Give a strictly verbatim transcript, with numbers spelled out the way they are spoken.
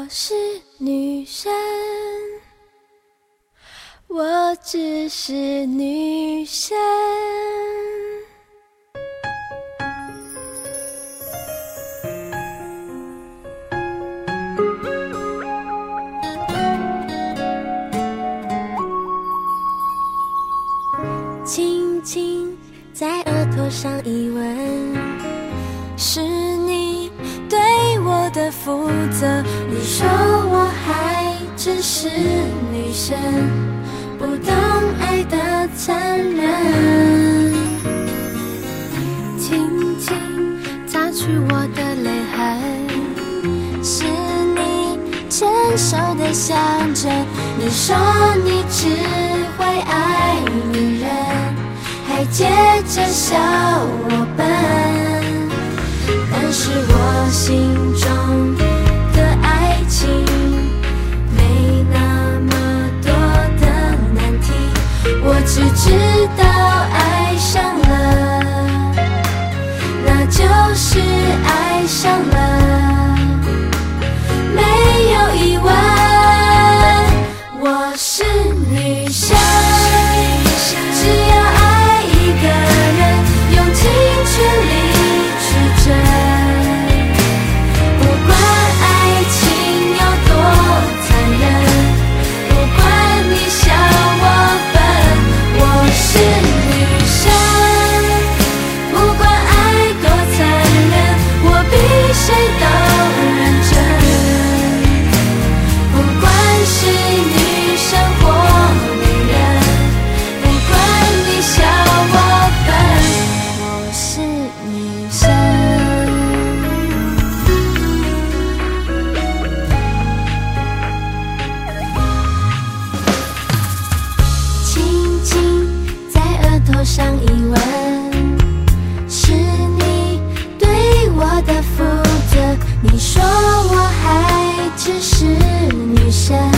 我是女生，我只是女生。轻轻在额头上一吻，是你对我的负责。你说我还只是女生，不懂爱的残忍。轻轻擦去我的泪痕，是你牵手的象征。你说你只会爱女人，还接着笑我笨，但是我心中的爱情没那么多的难题，我只知道爱上了，那就是爱上了，没有疑问，我是女生，只要爱一个人，用尽全力去争，不管爱情有多残忍，不管你笑我笨，我是女生，不管爱多残忍，我比谁都认真，不管是女生或女人，不管你笑我笨，我是女生。轻轻在额头上一吻，是你对我的负责。你说我还只是女生，